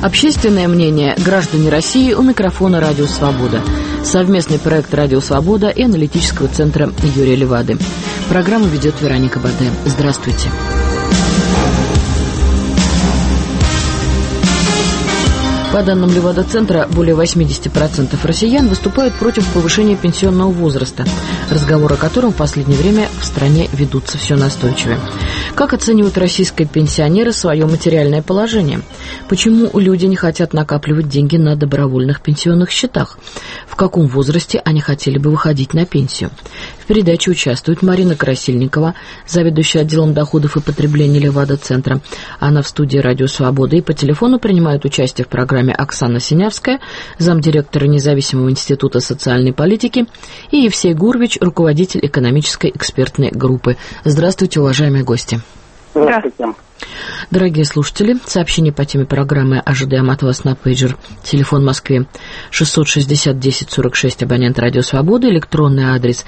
Общественное мнение. Граждане России у микрофона «Радио Свобода». Совместный проект «Радио Свобода» и аналитического центра Юрия Левады. Программу ведет Вероника Баде. Здравствуйте. По данным Левада-центра, более 80% россиян выступают против повышения пенсионного возраста, разговоры о котором в последнее время в стране ведутся все настойчивее. Как оценивают российские пенсионеры свое материальное положение? Почему люди не хотят накапливать деньги на добровольных пенсионных счетах? В каком возрасте они хотели бы выходить на пенсию? В передаче участвует Марина Красильникова, заведующая отделом доходов и потребления Левада-центра. Она в студии «Радио Свобода», и по телефону принимает участие в программе Оксана Синявская, замдиректора Независимого института социальной политики, и Евсей Гурвич, руководитель экономической экспертной группы. Здравствуйте, уважаемые гости. Здравствуйте. Дорогие слушатели, сообщение по теме программы ожидаем от вас на пейджер. Телефон в Москве 660-10-46, абонент «Радио Свобода», электронный адрес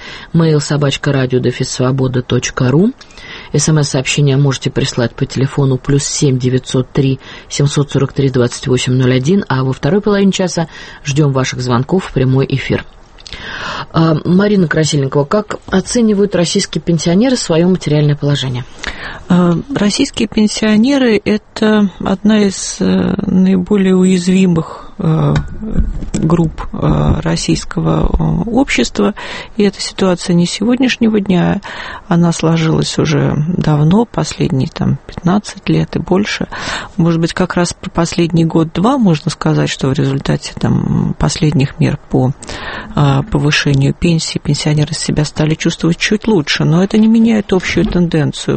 mail@radio-svoboda.ru. СМС-сообщение можете прислать по телефону +7 903 743 2801, а во второй половине часа ждем ваших звонков в прямой эфир. Марина Красильникова, как оценивают российские пенсионеры свое материальное положение? Российские пенсионеры – это одна из наиболее уязвимых групп российского общества, и эта ситуация не сегодняшнего дня, она сложилась уже давно, последние 15 лет и больше. Может быть, как раз про последний год-два можно сказать, что в результате последних мер по повышению пенсии пенсионеры себя стали чувствовать чуть лучше, но это не меняет общую тенденцию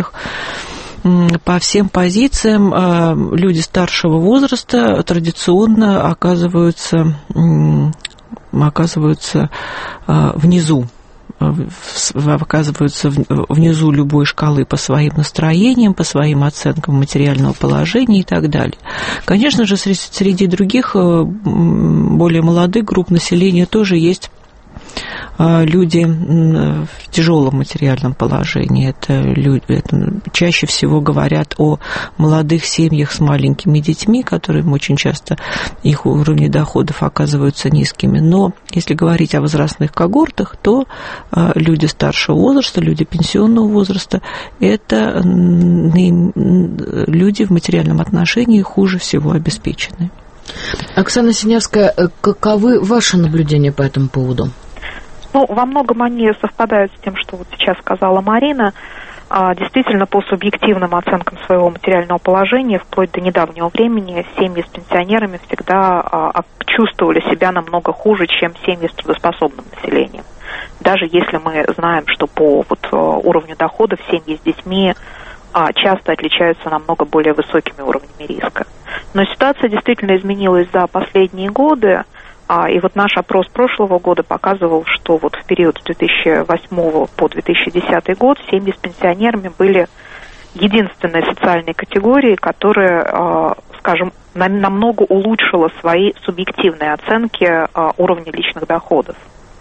по всем позициям. Люди старшего возраста традиционно оказываются внизу. Оказываются внизу любой шкалы по своим настроениям, по своим оценкам материального положения и так далее. Конечно же, среди других, более молодых групп населения тоже есть люди в тяжелом материальном положении. Это чаще всего говорят о молодых семьях с маленькими детьми, которым очень часто их уровни доходов оказываются низкими. Но если говорить о возрастных когортах, то люди старшего возраста, люди пенсионного возраста – это люди в материальном отношении хуже всего обеспеченные. Оксана Синявская, каковы ваши наблюдения по этому поводу? Во многом они совпадают с тем, что вот сейчас сказала Марина. Действительно, по субъективным оценкам своего материального положения, вплоть до недавнего времени, семьи с пенсионерами всегда чувствовали себя намного хуже, чем семьи с трудоспособным населением. Даже если мы знаем, что по уровню доходов семьи с детьми часто отличаются намного более высокими уровнями риска. Но ситуация действительно изменилась за последние годы. И наш опрос прошлого года показывал, что в период с 2008 по 2010 год семьи с пенсионерами были единственной социальной категорией, которая, намного улучшила свои субъективные оценки уровня личных доходов.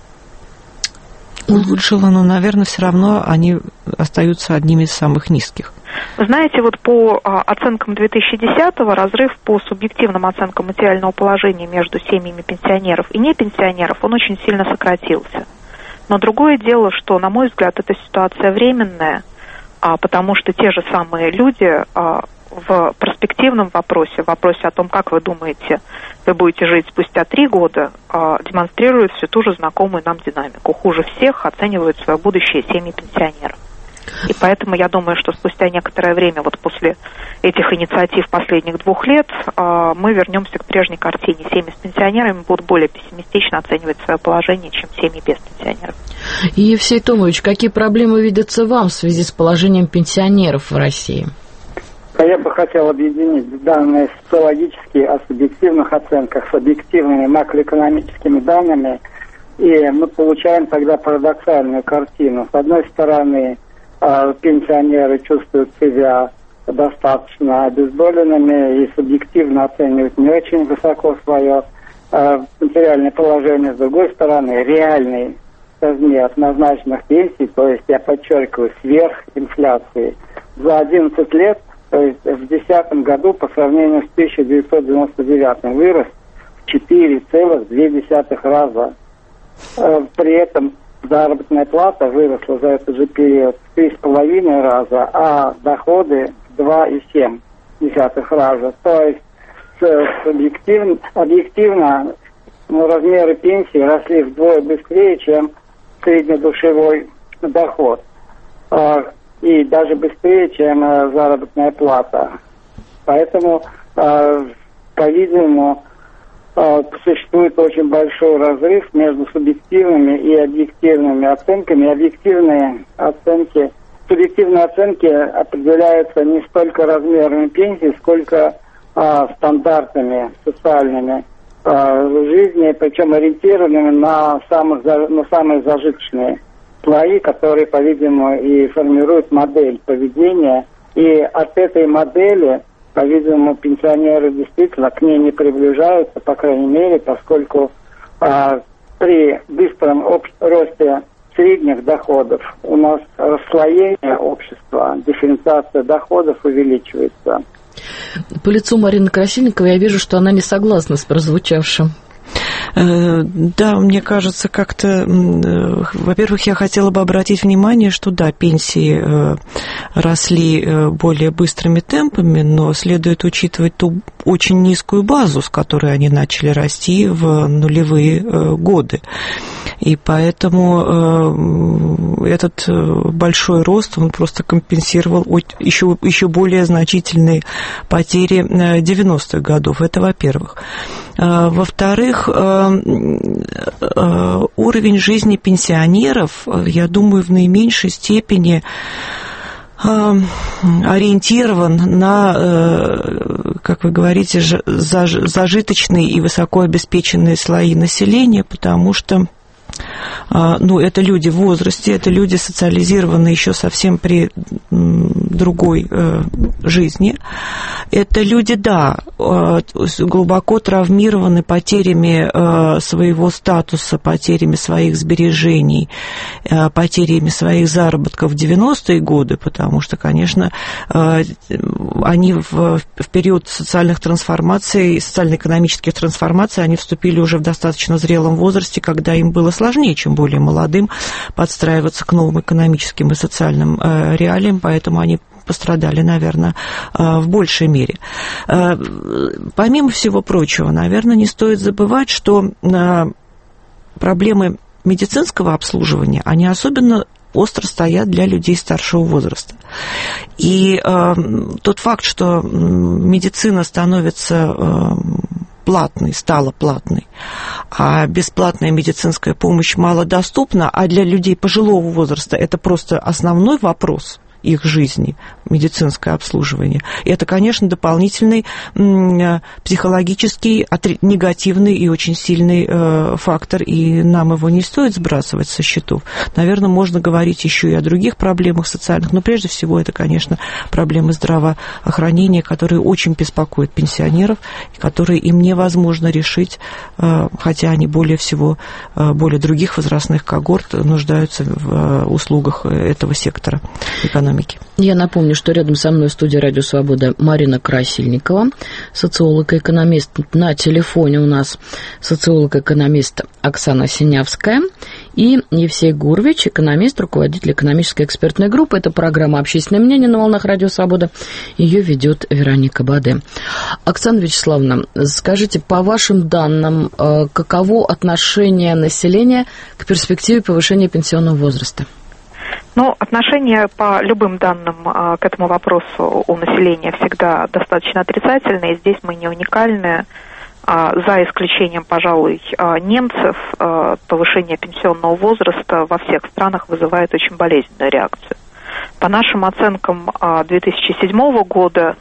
Улучшила, но, наверное, все равно они остаются одними из самых низких. Вы знаете, по оценкам 2010-го разрыв по субъективным оценкам материального положения между семьями пенсионеров и непенсионеров, он очень сильно сократился. Но другое дело, что, на мой взгляд, эта ситуация временная, потому что те же самые люди в перспективном вопросе, в вопросе о том, как вы думаете, вы будете жить спустя 3 года, демонстрируют всю ту же знакомую нам динамику. Хуже всех оценивают свое будущее семьи пенсионеров. И поэтому я думаю, что спустя некоторое время, после этих инициатив последних 2 лет, мы вернемся к прежней картине. Семьи с пенсионерами будут более пессимистично оценивать свое положение, чем семьи без пенсионеров. И, Евсей Томович, какие проблемы видятся вам в связи с положением пенсионеров в России? Я бы хотел объединить данные социологические о субъективных оценках с объективными макроэкономическими данными, и мы получаем тогда парадоксальную картину. С одной стороны, пенсионеры чувствуют себя достаточно обездоленными и субъективно оценивают не очень высоко свое материальное положение. С другой стороны, реальный размер назначенных пенсий, то есть, я подчеркиваю, сверх инфляции, за 11 лет то есть в 2010 году по сравнению с 1999 вырос в 4,2 раза. При этом заработная плата выросла за этот же период в 3,5 раза, а доходы в 2,7 раза. То есть объективно размеры пенсии росли вдвое быстрее, чем среднедушевой доход. И даже быстрее, чем заработная плата. Поэтому, по-видимому, существует очень большой разрыв между субъективными и объективными оценками. Субъективные оценки определяются не столько размерами пенсии, сколько стандартами социальными жизни, причем ориентированными на самые зажиточные слои, которые, по-видимому, и формируют модель поведения. И от этой модели, по-видимому, пенсионеры действительно к ней не приближаются, по крайней мере, поскольку при быстром росте средних доходов у нас расслоение общества, дифференциация доходов увеличивается. По лицу Марины Красильниковой я вижу, что она не согласна с прозвучавшим. Да, мне кажется, как-то, во-первых, я хотела бы обратить внимание, что да, пенсии росли более быстрыми темпами, но следует учитывать ту очень низкую базу, с которой они начали расти в нулевые годы. И поэтому этот большой рост, он просто компенсировал еще более значительные потери 90-х годов. Это во-первых. Во-вторых, уровень жизни пенсионеров, я думаю, в наименьшей степени ориентирован на, как вы говорите, зажиточные и высоко обеспеченные слои населения, потому что это люди в возрасте, это люди социализированные еще совсем при другой жизни. Это люди, да, глубоко травмированы потерями своего статуса, потерями своих сбережений, потерями своих заработков в 90-е годы, потому что, конечно, они в период социальных трансформаций, социально-экономических трансформаций, они вступили уже в достаточно зрелом возрасте, когда им было сложнее, чем более молодым, подстраиваться к новым экономическим и социальным реалиям, поэтому они пострадали, наверное, в большей мере. Помимо всего прочего, наверное, не стоит забывать, что проблемы медицинского обслуживания, они особенно остро стоят для людей старшего возраста. И тот факт, что медицина становится стала платной, а бесплатная медицинская помощь малодоступна, а для людей пожилого возраста это просто основной вопрос их жизни, медицинское обслуживание. И это, конечно, дополнительный психологический, негативный и очень сильный фактор, и нам его не стоит сбрасывать со счетов. Наверное, можно говорить еще и о других проблемах социальных, но прежде всего это, конечно, проблемы здравоохранения, которые очень беспокоят пенсионеров, и которые им невозможно решить, хотя они более других возрастных когорт нуждаются в услугах этого сектора экономики. Я напомню, что рядом со мной в студии «Радио Свобода» Марина Красильникова, социолог и экономист. На телефоне у нас социолог-экономист Оксана Синявская и Евсей Гурвич, экономист, руководитель экономической экспертной группы. Это программа «Общественное мнение» на волнах «Радио Свобода». Ее ведет Вероника Баде. Оксана Вячеславовна, скажите, по вашим данным, каково отношение населения к перспективе повышения пенсионного возраста? Отношение по любым данным к этому вопросу у населения всегда достаточно отрицательное. Здесь мы не уникальны. За исключением, пожалуй, немцев, повышение пенсионного возраста во всех странах вызывает очень болезненную реакцию. По нашим оценкам 2007 года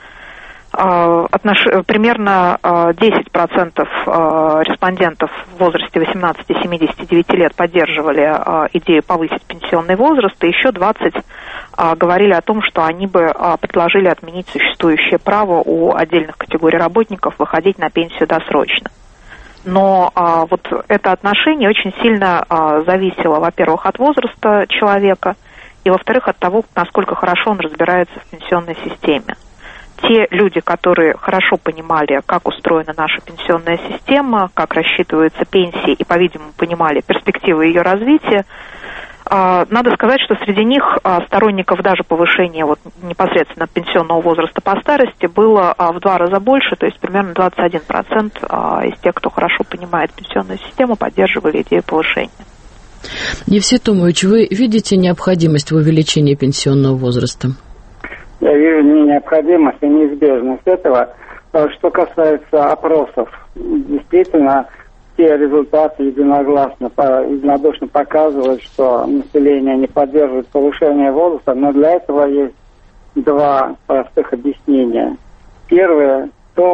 примерно 10% респондентов в возрасте 18-79 лет поддерживали идею повысить пенсионный возраст, и еще 20% говорили о том, что они бы предложили отменить существующее право у отдельных категорий работников выходить на пенсию досрочно. Но вот это отношение очень сильно зависело, во-первых, от возраста человека, и, во-вторых, от того, насколько хорошо он разбирается в пенсионной системе. те люди, которые хорошо понимали, как устроена наша пенсионная система, как рассчитываются пенсии и, по-видимому, понимали перспективы ее развития, надо сказать, что среди них сторонников даже повышения вот непосредственно пенсионного возраста по старости было в 2 раза больше, то есть примерно 21% из тех, кто хорошо понимает пенсионную систему, поддерживали идею повышения. Евсей Томович, вы видите необходимость в увеличении пенсионного возраста? Я вижу необходимость и неизбежность этого. Что касается опросов, действительно, те результаты единодушно показывают, что население не поддерживает повышение возраста, но для этого есть 2 простых объяснения. Первое,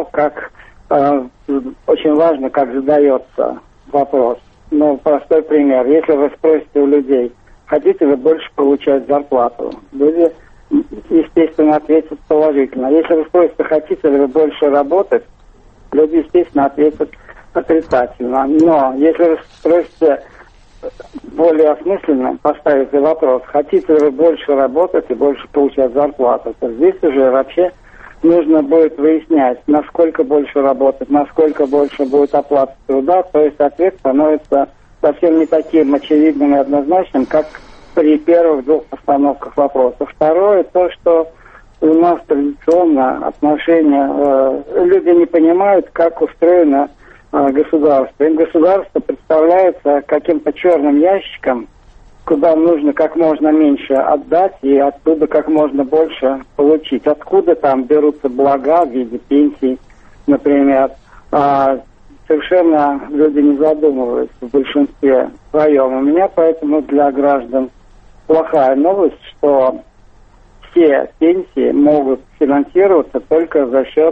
очень важно, как задается вопрос. Простой пример. Если вы спросите у людей, хотите вы больше получать зарплату, люди, естественно, ответят положительно. Если вы спросите, хотите ли вы больше работать, люди, естественно, ответят отрицательно. Но если вы спросите более осмысленно, поставите вопрос, хотите ли вы больше работать и больше получать зарплату, то здесь уже вообще нужно будет выяснять, насколько больше работать, насколько больше будет оплата труда, то есть ответ становится совсем не таким очевидным и однозначным, как при первых 2 постановках вопроса. Второе, то, что у нас традиционно отношения, люди не понимают, как устроено государство. Им государство представляется каким-то черным ящиком, куда нужно как можно меньше отдать и оттуда как можно больше получить. Откуда там берутся блага в виде пенсий, например. Совершенно люди не задумываются в большинстве своем. У меня поэтому для граждан плохая новость, что все пенсии могут финансироваться только за счет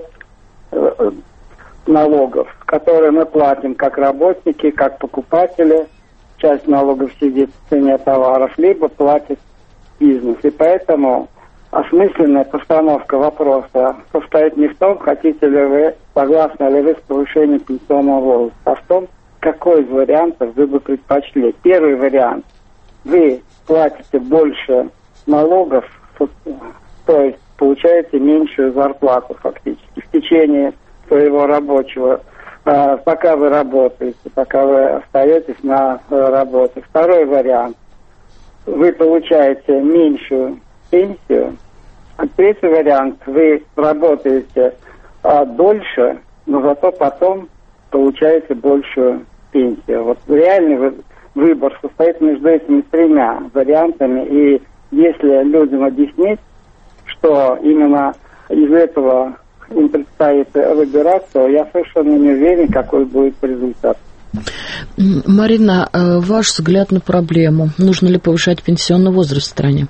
налогов, которые мы платим как работники, как покупатели. Часть налогов сидит в цене товаров, либо платит бизнес. И поэтому осмысленная постановка вопроса состоит не в том, хотите ли вы, согласны ли вы с повышением пенсионного возраста, а в том, какой из вариантов вы бы предпочли. Первый вариант. Вы платите больше налогов, то есть получаете меньшую зарплату фактически в течение своего рабочего, пока вы работаете, пока вы остаетесь на работе. Второй вариант. Вы получаете меньшую пенсию. А третий вариант. Вы работаете дольше, но зато потом получаете большую пенсию. Вот реальный выбор состоит между этими 3 вариантами. И если людям объяснить, что именно из этого им предстоит выбирать, то я совершенно не уверен, какой будет результат. Марина, ваш взгляд на проблему. Нужно ли повышать пенсионный возраст в стране?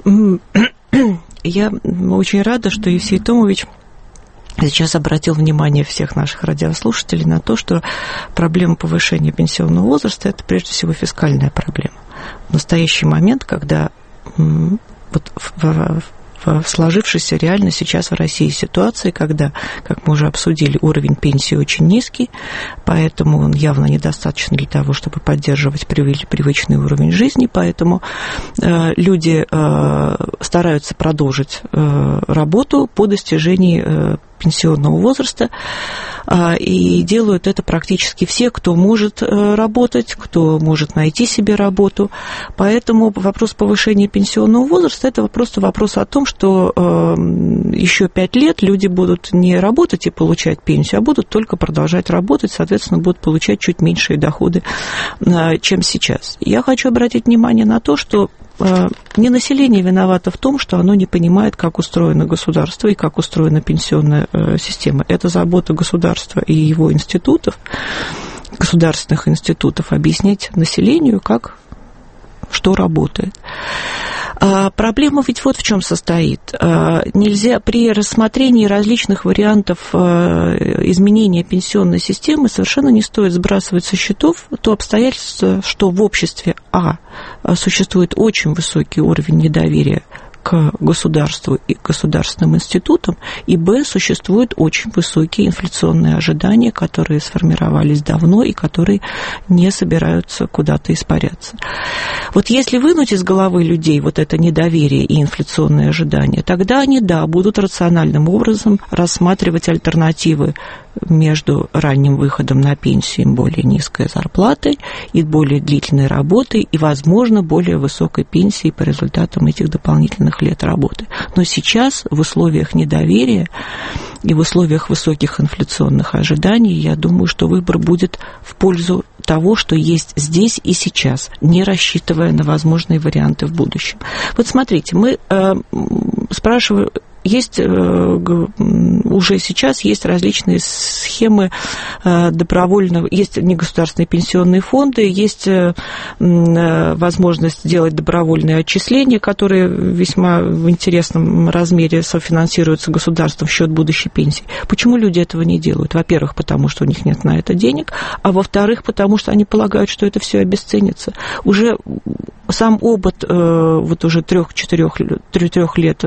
Я очень рада, что Евсей Томович сейчас обратил внимание всех наших радиослушателей на то, что проблема повышения пенсионного возраста – это прежде всего фискальная проблема. В настоящий момент, когда вот в сложившейся реально сейчас в России ситуации, когда, как мы уже обсудили, уровень пенсии очень низкий, поэтому он явно недостаточно для того, чтобы поддерживать привычный уровень жизни, поэтому люди стараются продолжить работу по достижении пенсионного возраста, и делают это практически все, кто может работать, кто может найти себе работу. Поэтому вопрос повышения пенсионного возраста – это просто вопрос о том, что еще 5 лет люди будут не работать и получать пенсию, а будут только продолжать работать, соответственно, будут получать чуть меньшие доходы, чем сейчас. Я хочу обратить внимание на то, что не население виновато в том, что оно не понимает, как устроено государство и как устроена пенсионная система. Это забота государства и его институтов, государственных институтов, объяснять населению, как что работает. Проблема ведь вот в чем состоит. Нельзя при рассмотрении различных вариантов изменения пенсионной системы совершенно не стоит сбрасывать со счетов то обстоятельство, что в обществе существует очень высокий уровень недоверия к государству и к государственным институтам, и, б, существуют очень высокие инфляционные ожидания, которые сформировались давно и которые не собираются куда-то испаряться. Вот если вынуть из головы людей вот это недоверие и инфляционные ожидания, тогда они, да, будут рациональным образом рассматривать альтернативы между ранним выходом на пенсию и более низкой зарплатой, и более длительной работой, и, возможно, более высокой пенсией по результатам этих дополнительных лет работы. Но сейчас в условиях недоверия и в условиях высоких инфляционных ожиданий, я думаю, что выбор будет в пользу того, что есть здесь и сейчас, не рассчитывая на возможные варианты в будущем. Вот смотрите, мы спрашиваем, есть уже сейчас есть различные схемы добровольного, есть негосударственные пенсионные фонды, есть возможность делать добровольные отчисления, которые весьма в интересном размере софинансируются государством в счет будущей пенсии. Почему люди этого не делают? Во-первых, потому что у них нет на это денег, а во-вторых, потому что они полагают, что это все обесценится. Уже сам опыт вот уже 3-4 лет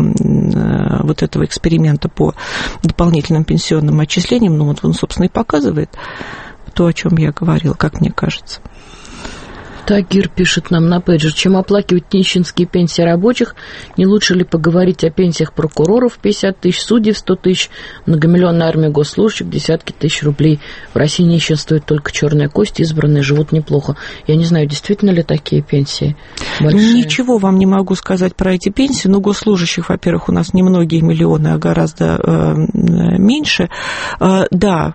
вот этого эксперимента по дополнительным пенсионным отчислениям, ну вот он, собственно, и показывает то, о чем я говорила, как мне кажется. Тагир пишет нам на пейджер: чем оплакивать нищенские пенсии рабочих, не лучше ли поговорить о пенсиях прокуроров 50 тысяч, судей 100 тысяч, многомиллионная армия госслужащих, десятки тысяч рублей. В России нищенствует только черная кость, избранные живут неплохо. Я не знаю, действительно ли такие пенсии большие? Ничего вам не могу сказать про эти пенсии, но госслужащих, во-первых, у нас не многие миллионы, а гораздо меньше. Да,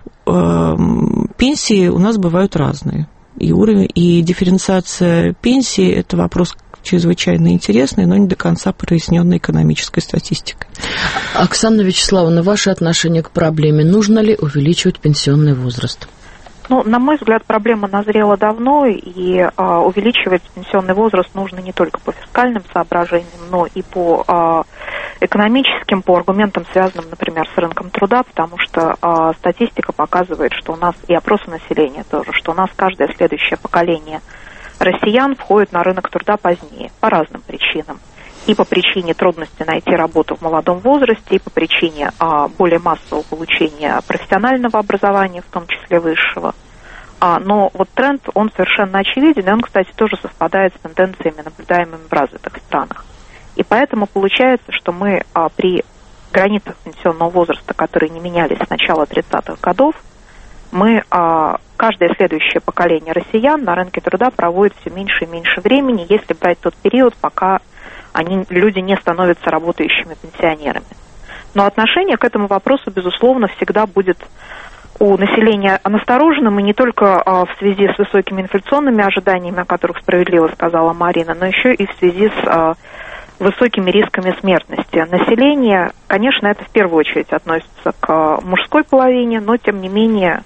пенсии у нас бывают разные. И уровень, и дифференциация пенсии – это вопрос чрезвычайно интересный, но не до конца проясненный экономической статистикой. Оксана Вячеславовна, ваше отношение к проблеме. Нужно ли увеличивать пенсионный возраст? Ну, на мой взгляд, проблема назрела давно, и увеличивать пенсионный возраст нужно не только по фискальным соображениям, но и по экономическим, по аргументам, связанным, например, с рынком труда, потому что статистика показывает, что у нас, и опросы населения тоже, что у нас каждое следующее поколение россиян входит на рынок труда позднее, по разным причинам. И по причине трудности найти работу в молодом возрасте, и по причине более массового получения профессионального образования, в том числе высшего. Но вот тренд, он совершенно очевиден, и он, кстати, тоже совпадает с тенденциями, наблюдаемыми в развитых странах. И поэтому получается, что мы при границах пенсионного возраста, которые не менялись с начала 30-х годов, мы каждое следующее поколение россиян на рынке труда проводит все меньше и меньше времени, если брать тот период, пока люди не становятся работающими пенсионерами. Но отношение к этому вопросу, безусловно, всегда будет у населения настороженным, и не только в связи с высокими инфляционными ожиданиями, о которых справедливо сказала Марина, но еще и в связи с высокими рисками смертности. Население, конечно, это в первую очередь относится к мужской половине, но, тем не менее,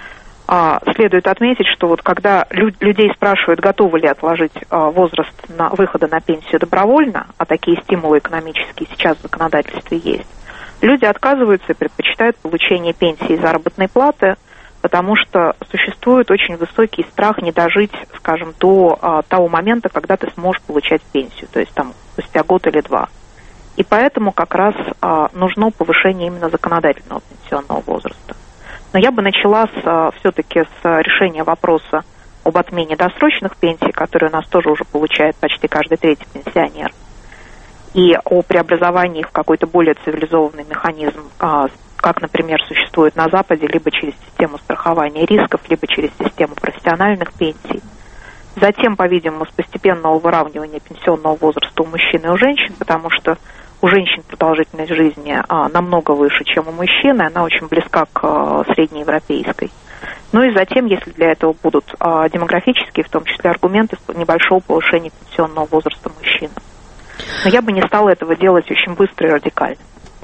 следует отметить, что вот когда людей спрашивают, готовы ли отложить возраст выхода на пенсию добровольно, а такие стимулы экономические сейчас в законодательстве есть, люди отказываются и предпочитают получение пенсии и заработной платы, потому что существует очень высокий страх не дожить, скажем, до того момента, когда ты сможешь получать пенсию, то есть там спустя год или два. И поэтому как раз нужно повышение именно законодательного пенсионного возраста. Но я бы начала все-таки с решения вопроса об отмене досрочных пенсий, которые у нас тоже уже получает почти каждый третий пенсионер, и о преобразовании их в какой-то более цивилизованный механизм, как, например, существует на Западе, либо через систему страхования рисков, либо через систему профессиональных пенсий. Затем, по-видимому, с постепенного выравнивания пенсионного возраста у мужчин и у женщин, потому что у женщин продолжительность жизни намного выше, чем у мужчин, и она очень близка к среднеевропейской. Ну и затем, если для этого будут демографические, в том числе, аргументы небольшого повышения пенсионного возраста мужчин. Но я бы не стала этого делать очень быстро и радикально.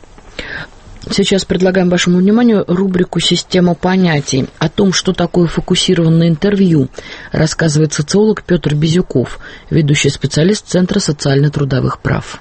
Сейчас предлагаем вашему вниманию рубрику «Система понятий». О том, что такое фокусированное интервью, рассказывает социолог Петр Безюков, ведущий специалист Центра социально-трудовых прав.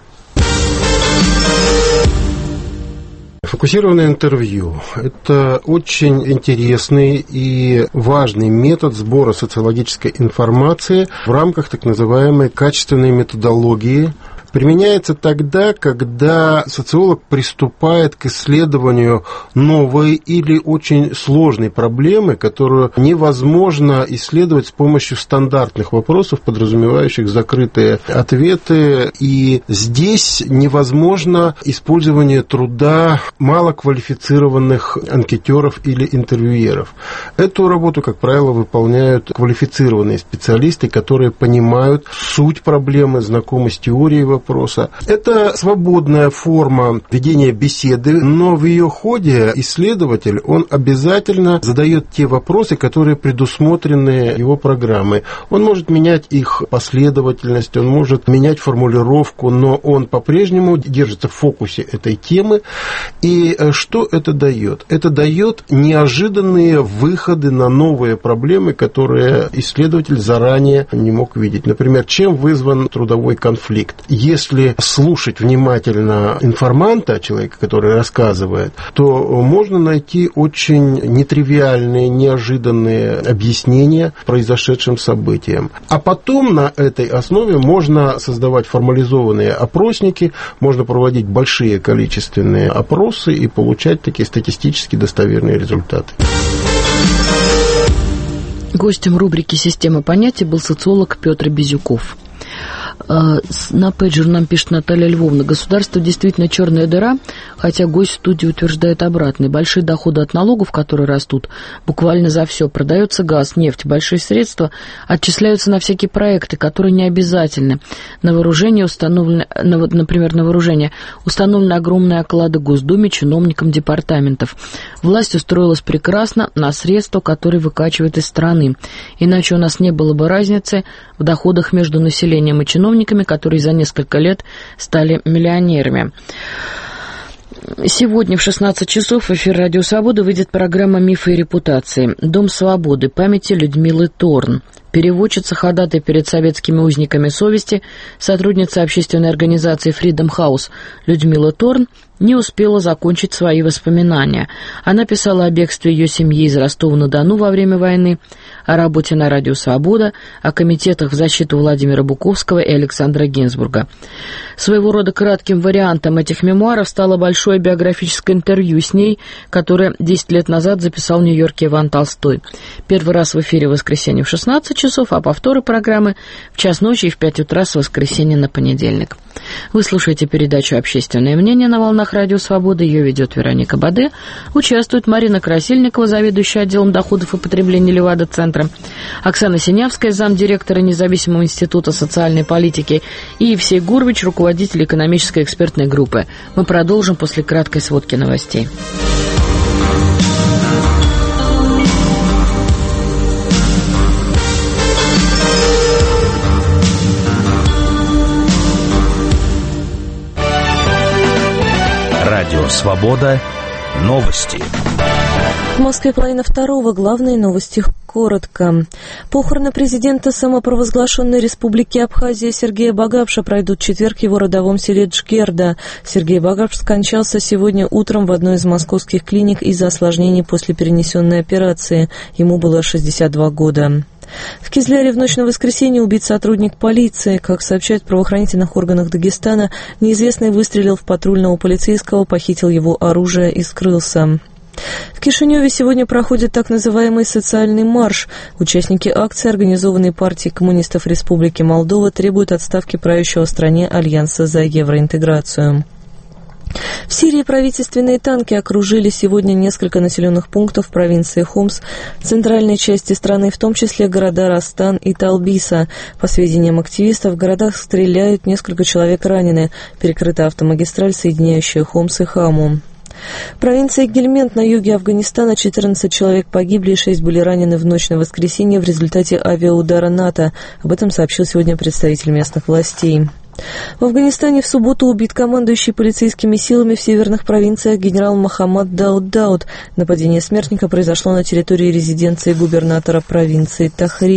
Фокусированное интервью – это очень интересный и важный метод сбора социологической информации в рамках так называемой качественной методологии применяется тогда, когда социолог приступает к исследованию новой или очень сложной проблемы, которую невозможно исследовать с помощью стандартных вопросов, подразумевающих закрытые ответы. И здесь невозможно использование труда малоквалифицированных анкетеров или интервьюеров. Эту работу, как правило, выполняют квалифицированные специалисты, которые понимают суть проблемы, знакомы с теорией вопроса. Это свободная форма ведения беседы, но в ее ходе исследователь, он обязательно задает те вопросы, которые предусмотрены его программой. Он может менять их последовательность, он может менять формулировку, но он по-прежнему держится в фокусе этой темы. И что это дает? Это дает неожиданные выходы на новые проблемы, которые исследователь заранее не мог видеть. Например, чем вызван трудовой конфликт? Если слушать внимательно информанта, человека, который рассказывает, то можно найти очень нетривиальные, неожиданные объяснения произошедшим событиям. А потом на этой основе можно создавать формализованные опросники, можно проводить большие количественные опросы и получать такие статистически достоверные результаты. Гостем рубрики «Система понятий» был социолог Петр Безюков. На пейджер нам пишет Наталья Львовна: государство действительно черная дыра, хотя гость студии утверждает обратное. Большие доходы от налогов, которые растут буквально за все. Продается газ, нефть, большие средства отчисляются на всякие проекты, которые не обязательны. На вооружение установлены, например, установлены огромные оклады Госдуме, чиновникам департаментов. Власть устроилась прекрасно на средства, которые выкачивает из страны. Иначе у нас не было бы разницы в доходах между населением и чиновниками, которые за несколько лет стали миллионерами. Сегодня в 16 часов в эфир «Радио Свобода» выйдет программа «Мифы и репутации». «Дом свободы» памяти Людмилы Торн. Переводчица, ходатай перед советскими узниками совести, сотрудница общественной организации Freedom House Людмила Торн не успела закончить свои воспоминания. Она писала о бегстве ее семьи из Ростова-на-Дону во время войны, о работе на радио «Свобода», о комитетах в защиту Владимира Буковского и Александра Гинзбурга. Своего рода кратким вариантом этих мемуаров стало большое биографическое интервью с ней, которое 10 лет назад записал в Нью-Йорке Иван Толстой. Первый раз в эфире в воскресенье в 16 часов, а повторы программы в час ночи и в 5 утра с воскресенья на понедельник. Вы слушаете передачу «Общественное мнение» на волнах «Радио Свобода». Ее ведет Вероника Баде. Участвует Марина Красильникова, заведующая отделом доходов и потребления Левада-центра, Оксана Синявская, замдиректора Независимого института социальной политики, и Евсей Гурвич, руководитель экономической экспертной группы. Мы продолжим после краткой сводки новостей. Радио «Свобода». Новости. В Москве 1:30. Главные новости коротко. Похороны президента самопровозглашенной республики Абхазия Сергея Багапша пройдут в четверг в его родовом селе Джгерда. Сергей Багапш скончался сегодня утром в одной из московских клиник из-за осложнений после перенесенной операции. Ему было 62 года. В Кизляре в ночь на воскресенье убит сотрудник полиции. Как сообщают в правоохранительных органах Дагестана, неизвестный выстрелил в патрульного полицейского, похитил его оружие и скрылся. В Кишиневе сегодня проходит так называемый социальный марш. Участники акции, организованной партией коммунистов Республики Молдова, требуют отставки правящего в стране Альянса за евроинтеграцию. В Сирии правительственные танки окружили сегодня несколько населенных пунктов в провинции Хомс, центральной части страны, в том числе города Растан и Талбиса. По сведениям активистов, в городах стреляют, несколько человек ранены. Перекрыта автомагистраль, соединяющая Хомс и Хаму. В провинции Гельмент на юге Афганистана 14 человек погибли и 6 были ранены в ночь на воскресенье в результате авиаудара НАТО. Об этом сообщил сегодня представитель местных властей. В Афганистане в субботу убит командующий полицейскими силами в северных провинциях генерал Мохаммад Дауд. Нападение смертника произошло на территории резиденции губернатора провинции Тахрир.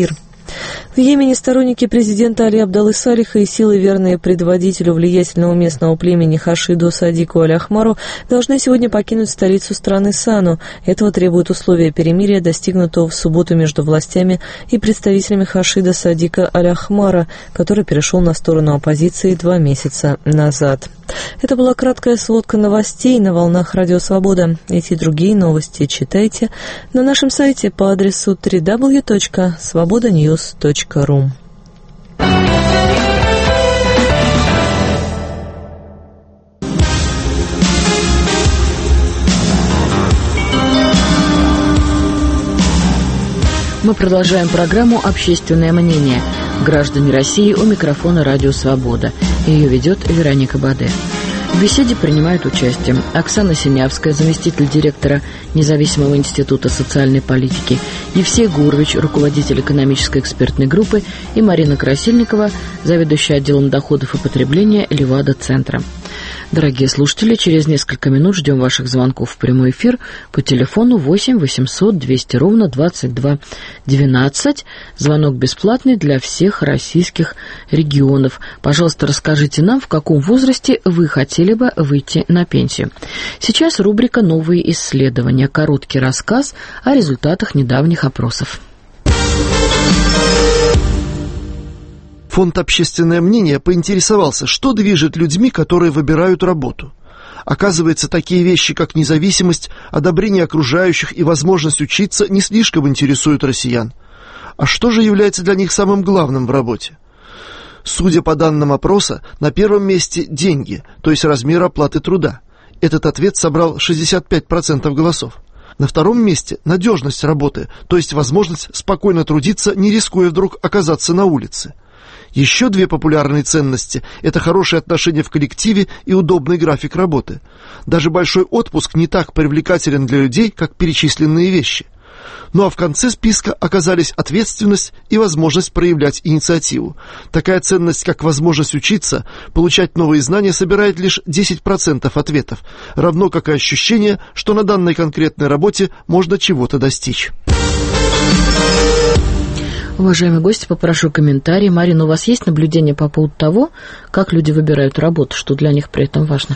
В Йемене сторонники президента Али Абдаллы Салиха и силы, верные предводителю влиятельного местного племени Хашиду Садику Аль-Ахмару, должны сегодня покинуть столицу страны Сану. Этого требуют условия перемирия, достигнутого в субботу между властями и представителями Хашида Садика Аль-Ахмара, который перешел на сторону оппозиции 2 месяца назад. Это была краткая сводка новостей на волнах Радио Свобода. Эти и другие новости читайте на нашем сайте по адресу www.svobodanews.ru. Мы продолжаем программу «Общественное мнение». Граждане России, у микрофона «Радио Свобода». Ее ведет Вероника Баде. В беседе принимают участие Оксана Синявская, заместитель директора Независимого института социальной политики, Евсей Гурович, руководитель экономической экспертной группы, и Марина Красильникова, заведующая отделом доходов и потребления Левада-центра. Дорогие слушатели, через несколько минут ждем ваших звонков в прямой эфир по телефону 8 800 200 ровно 22 12. Звонок бесплатный для всех российских регионов. Пожалуйста, расскажите нам, в каком возрасте вы хотели бы выйти на пенсию. Сейчас рубрика «Новые исследования». Короткий рассказ о результатах недавних опросов. Фонд «Общественное мнение» поинтересовался, что движет людьми, которые выбирают работу. Оказывается, такие вещи, как независимость, одобрение окружающих и возможность учиться, не слишком интересуют россиян. А что же является для них самым главным в работе? Судя по данным опроса, на первом месте деньги, то есть размер оплаты труда. Этот ответ собрал 65% голосов. На втором месте надежность работы, то есть возможность спокойно трудиться, не рискуя вдруг оказаться на улице. Еще 2 популярные ценности – это хорошие отношения в коллективе и удобный график работы. Даже большой отпуск не так привлекателен для людей, как перечисленные вещи. Ну а в конце списка оказались ответственность и возможность проявлять инициативу. Такая ценность, как возможность учиться, получать новые знания, собирает лишь 10% ответов, равно как и ощущение, что на данной конкретной работе можно чего-то достичь. Уважаемые гости, попрошу комментарий. Марина, у вас есть наблюдение по поводу того, как люди выбирают работу, что для них при этом важно?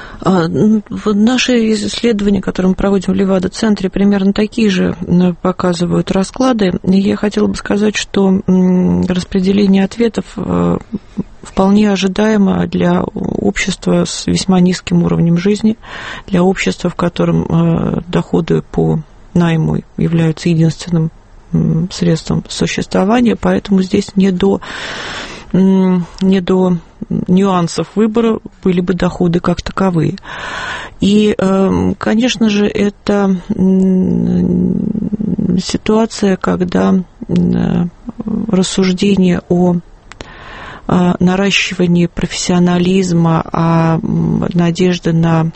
Наши исследования, которые мы проводим в Левада-центре, примерно такие же показывают расклады. Я хотела бы сказать, что распределение ответов вполне ожидаемо для общества с весьма низким уровнем жизни, для общества, в котором доходы по найму являются единственным средством существования, поэтому здесь не до нюансов выбора были бы доходы как таковые. И, конечно же, это ситуация, когда рассуждение о наращивании профессионализма, о надежде на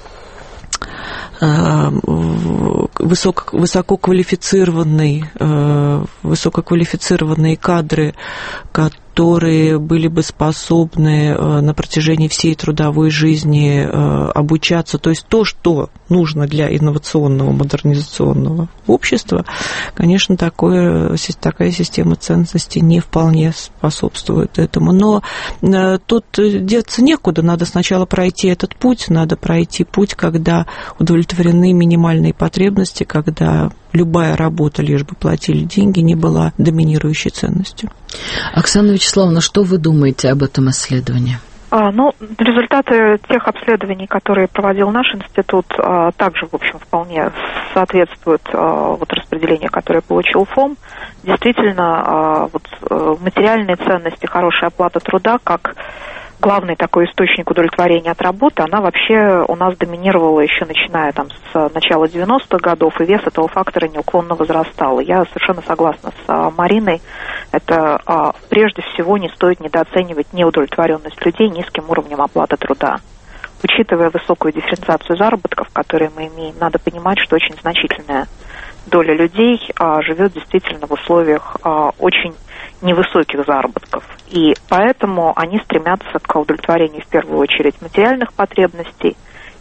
высококвалифицированные кадры, которые были бы способны на протяжении всей трудовой жизни обучаться, то есть то, что нужно для инновационного, модернизационного общества, конечно, такая система ценностей не вполне способствует этому. Но тут деться некуда, надо сначала пройти этот путь, когда удовлетворены минимальные потребности, когда любая работа, лишь бы платили деньги, не была доминирующей ценностью. Оксана Вячеславовна, что вы думаете об этом исследовании? Результаты тех обследований, которые проводил наш институт, также, в общем, вполне соответствуют распределению, которое получил ФОМ. Действительно, материальные ценности, хорошая оплата труда, как главный такой источник удовлетворения от работы, она вообще у нас доминировала еще начиная с начала 90-х годов, и вес этого фактора неуклонно возрастал. Я совершенно согласна с Мариной. Это прежде всего не стоит недооценивать неудовлетворенность людей низким уровнем оплаты труда. Учитывая высокую дифференциацию заработков, которые мы имеем, надо понимать, что очень значительная доля людей живет действительно в условиях очень невысоких заработков. И поэтому они стремятся к удовлетворению в первую очередь материальных потребностей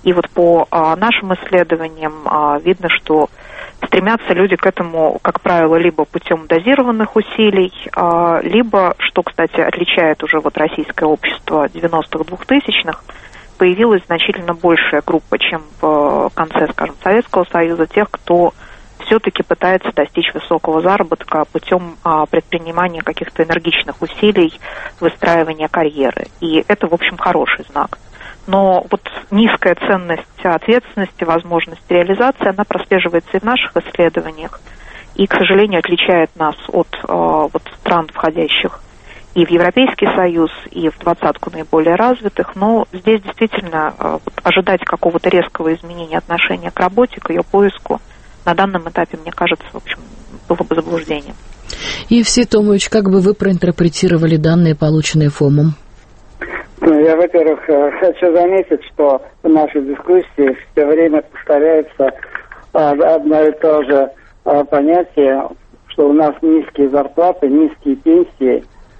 И вот по нашим исследованиям видно, что стремятся люди к этому, как правило, либо путем дозированных усилий, либо, что, кстати, отличает уже вот российское общество 90-х, 2000-х, появилась значительно большая группа, чем в конце, скажем, Советского Союза, тех, кто все-таки пытается достичь высокого заработка путем предпринимания каких-то энергичных усилий, выстраивания карьеры. И это, в общем, хороший знак. Но вот низкая ценность ответственности, возможность реализации, она прослеживается и в наших исследованиях, и, к сожалению, отличает нас от вот, стран, входящих и в Европейский Союз, и в двадцатку наиболее развитых. Но здесь действительно ожидать какого-то резкого изменения отношения к работе, к ее поиску, на данном этапе, мне кажется, в общем, было бы заблуждением. Евсей Томович, как бы вы проинтерпретировали данные, полученные ФОМом? Я, во-первых, хочу заметить, что в нашей дискуссии все время повторяется одно и то же понятие, что у нас низкие зарплаты, низкие пенсии.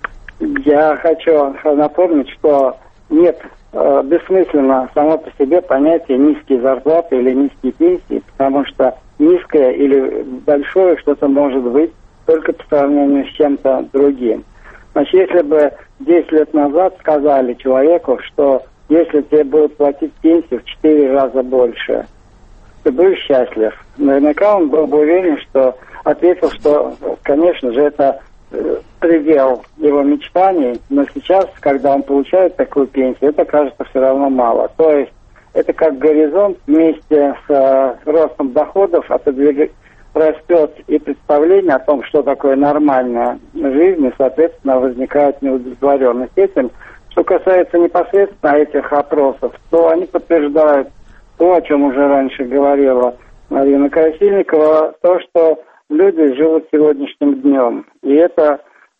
Я хочу напомнить, что нет, бессмысленно само по себе понятие низкие зарплаты или низкие пенсии, потому что низкое или большое что-то может быть только по сравнению с чем-то другим. Значит, если бы 10 лет назад сказали человеку, что если тебе будут платить пенсию в 4 раза больше, ты будешь счастлив. Наверняка он был бы уверен, что ответил, что, конечно же, это предел его мечтаний, но сейчас, когда он получает такую пенсию, это кажется все равно мало. То есть это как горизонт вместе с ростом доходов растет и представление о том, что такое нормальная жизнь, и, соответственно, возникает неудовлетворенность этим. Что касается непосредственно этих опросов, то они подтверждают то, о чем уже раньше говорила Марина Красильникова, то, что люди живут сегодняшним днем. И это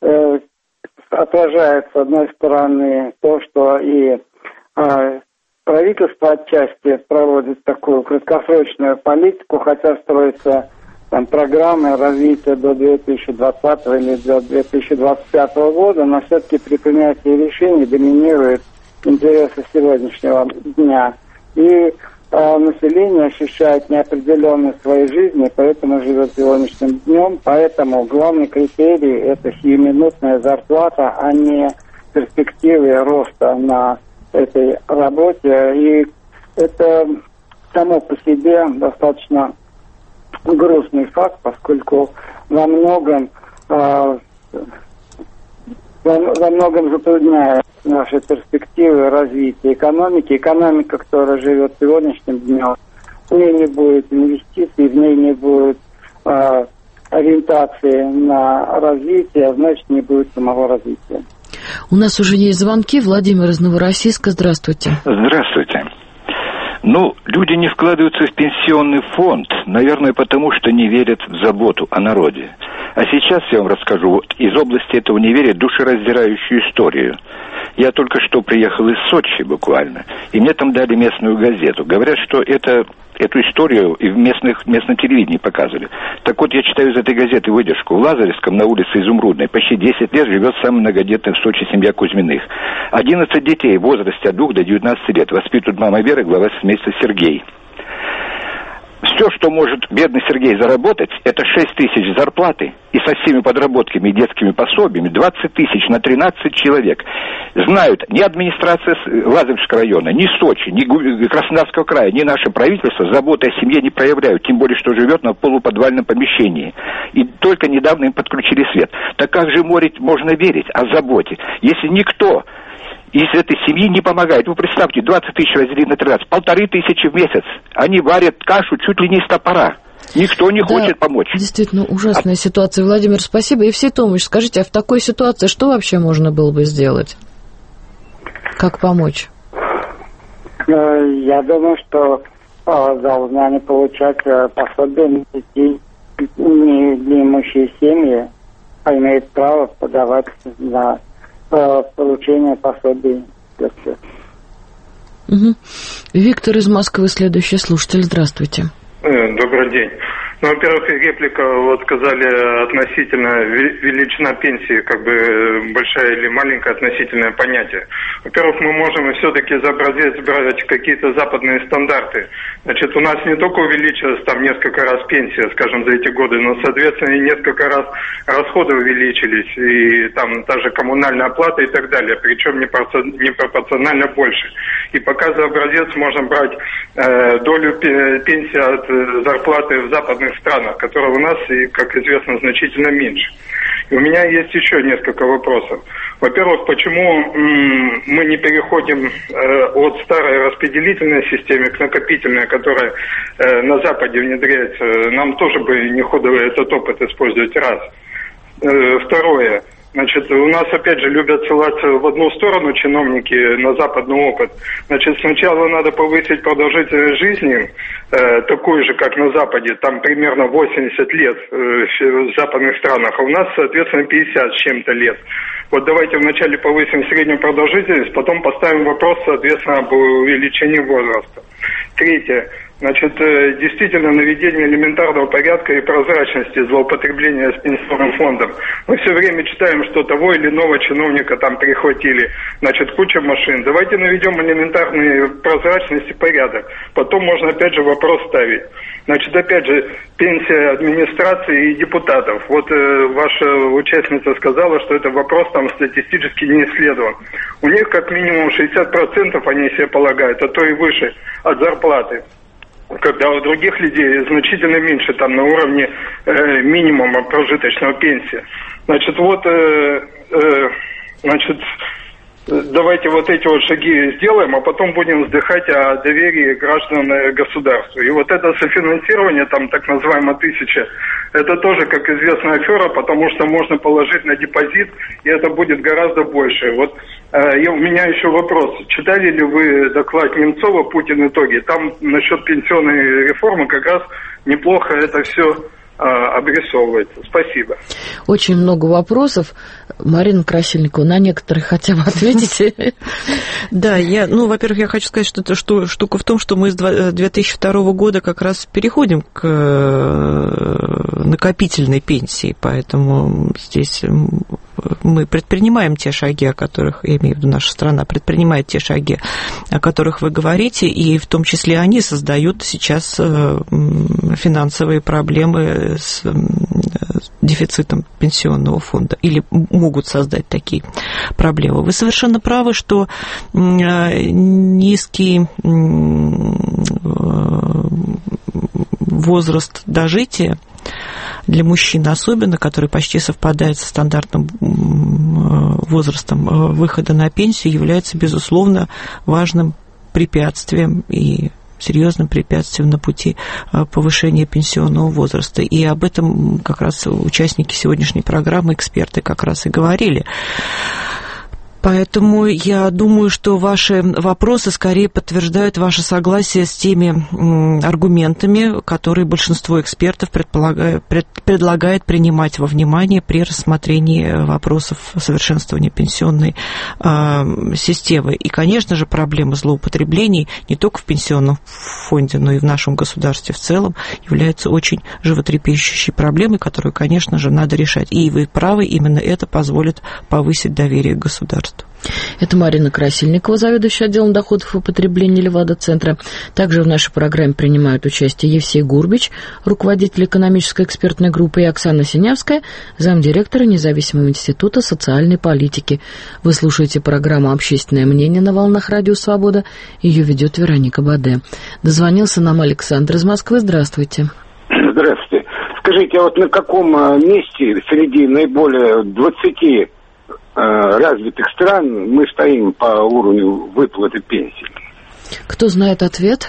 отражает, с одной стороны, то, что и правительство отчасти проводит такую краткосрочную политику, хотя строится там программы развития до 2020 или до 2025 года, но все-таки при принятии решений доминируют интересы сегодняшнего дня. И население ощущает неопределенность своей жизни, поэтому живет сегодняшним днем. Поэтому главный критерий – это сиюминутная зарплата, а не перспективы роста на этой работе. И это само по себе достаточно грустный факт, поскольку во многом затрудняет наши перспективы развития экономики. Экономика, которая живет сегодняшним днем, в ней не будет инвестиций, в ней не будет ориентации на развитие, значит, не будет самого развития. У нас уже есть звонки. Владимир из Новороссийска. Здравствуйте. Здравствуйте. Люди не вкладываются в пенсионный фонд, наверное, потому что не верят в заботу о народе. А сейчас я вам расскажу из области этого неверия душераздирающую историю. Я только что приехал из Сочи буквально, и мне там дали местную газету. Говорят, что эту историю и в местном телевидении показывали. Так вот, я читаю из этой газеты выдержку. В Лазаревском на улице Изумрудной почти 10 лет живет самая многодетная в Сочи семья Кузьминых. 11 детей в возрасте от 2 до 19 лет воспитывает мама Вера, глава семейства Сергей. Все, что может бедный Сергей заработать, это 6 тысяч зарплаты, и со всеми подработками и детскими пособиями 20 тысяч на 13 человек. Знают ни администрация Лазаревского района, ни Сочи, ни Краснодарского края, ни наше правительство заботы о семье не проявляют, тем более, что живет на полуподвальном помещении. И только недавно им подключили свет. Так как же можно верить о заботе, если никто из этой семьи не помогает? Вы представьте, 20 тысяч разделить на 13, 1500 в месяц. Они варят кашу чуть ли не из топора. Никто не хочет помочь. Действительно, ужасная ситуация. Владимир, спасибо. Евсей Томович, скажите, а в такой ситуации что вообще можно было бы сделать? Как помочь? Я думаю, что должны они получать пособие на детей, не имущие семьи, а имеют право подавать на получение пособий. Виктор из Москвы, следующий слушатель. Здравствуйте. Добрый день. Ну, во-первых, реплика, вот сказали, относительно величина пенсии, как бы большая или маленькая относительное понятие. Во-первых, мы можем все-таки за образец брать какие-то западные стандарты. Значит, у нас не только увеличилась там несколько раз пенсия, скажем, за эти годы, но, соответственно, и несколько раз расходы увеличились, и там та же коммунальная оплата и так далее, причем непропорционально больше. И пока за образец можно брать долю пенсии от зарплаты в западных странах, которые у нас, и, как известно, значительно меньше. И у меня есть еще несколько вопросов. Во-первых, почему мы не переходим от старой распределительной системы к накопительной, которая на Западе внедряется? Нам тоже бы не худо этот опыт использовать, раз. Второе. Значит, у нас, опять же, любят ссылаться в одну сторону чиновники на западный опыт. Значит, сначала надо повысить продолжительность жизни, такую же, как на Западе, там примерно 80 лет в западных странах, а у нас, соответственно, 50 с чем-то лет. Вот давайте вначале повысим среднюю продолжительность, потом поставим вопрос, соответственно, об увеличении возраста. Третье. Значит, действительно, наведение элементарного порядка и прозрачности злоупотребления с пенсионным фондом. Мы все время читаем, что того или иного чиновника там перехватили, значит, куча машин. Давайте наведем элементарную прозрачность и порядок. Потом можно, опять же, вопрос ставить. Значит, опять же, пенсия администрации и депутатов. Вот ваша участница сказала, что это вопрос там статистически не исследован. У них как минимум 60% они себе полагают, а то и выше от зарплаты. Когда у других людей значительно меньше, там на уровне минимума прожиточного пенсии. Значит, вот, давайте вот эти вот шаги сделаем, а потом будем вздыхать о доверии граждан государству. И вот это софинансирование, там так называемая 1000, это тоже, как известно, афера, потому что можно положить на депозит, и это будет гораздо больше. Вот и у меня еще вопрос. Читали ли вы доклад Немцова «Путин. Итоги»? Там насчет пенсионной реформы как раз неплохо это все обрисовывается. Спасибо. Очень много вопросов. Марина Красильникова, на некоторые хотя бы ответите. Да, во-первых, я хочу сказать, что штука в том, что мы с 2002 года как раз переходим к накопительной пенсии, поэтому здесь мы предпринимаем те шаги, о которых, я имею в виду, наша страна предпринимает те шаги, о которых вы говорите, и в том числе они создают сейчас финансовые проблемы с дефицитом пенсионного фонда или могут создать такие проблемы. Вы совершенно правы, что низкий возраст дожития для мужчин особенно, который почти совпадает со стандартным возрастом выхода на пенсию, является, безусловно, важным препятствием и серьезным препятствием на пути повышения пенсионного возраста. И об этом как раз участники сегодняшней программы, эксперты как раз и говорили. Поэтому я думаю, что ваши вопросы скорее подтверждают ваше согласие с теми аргументами, которые большинство экспертов предлагает принимать во внимание при рассмотрении вопросов совершенствования пенсионной системы. И, конечно же, проблема злоупотреблений не только в пенсионном фонде, но и в нашем государстве в целом является очень животрепещущей проблемой, которую, конечно же, надо решать. И вы правы, именно это позволит повысить доверие к государству. Это Марина Красильникова, заведующая отделом доходов и потребления Левада-центра. Также в нашей программе принимают участие Евсей Гурбич, руководитель экономической экспертной группы, и Оксана Синявская, замдиректора Независимого института социальной политики. Вы слушаете программу «Общественное мнение» на волнах Радио Свобода. Ее ведет Вероника Баде. Дозвонился нам Александр из Москвы. Здравствуйте. Здравствуйте. Скажите, а вот на каком месте среди наиболее 20 развитых стран мы стоим по уровню выплаты пенсий? Кто знает ответ?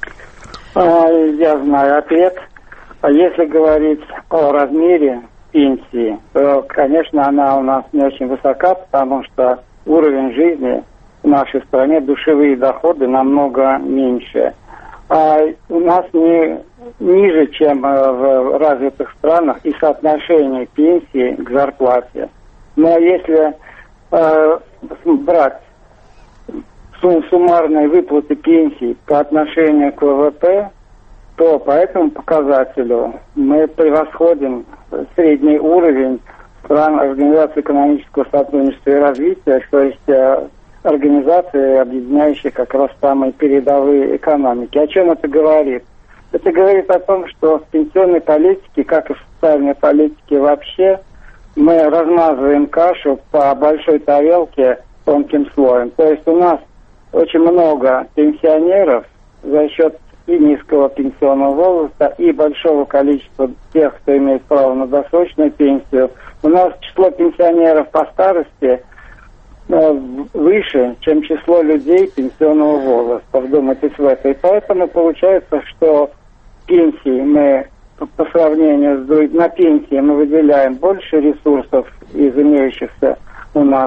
Я знаю ответ. Если говорить о размере пенсии, то, конечно, она у нас не очень высока, потому что уровень жизни в нашей стране, душевые доходы намного меньше. А у нас не ниже, чем в развитых странах, и соотношение пенсии к зарплате. Но если брать суммарные выплаты пенсий по отношению к ВВП, то по этому показателю мы превосходим средний уровень стран Организации экономического сотрудничества и развития, то есть организации, объединяющие как раз самые передовые экономики. О чем это говорит? Это говорит о том, что в пенсионной политике, как и в социальной политике вообще, мы размазываем кашу по большой тарелке тонким слоем. То есть у нас очень много пенсионеров за счет и низкого пенсионного возраста, и большого количества тех, кто имеет право на досрочную пенсию. У нас число пенсионеров по старости выше, чем число людей пенсионного возраста. Вдумайтесь в это. И поэтому получается, что пенсии мы по сравнению с на пенсии мы выделяем больше ресурсов из имеющихся у нас,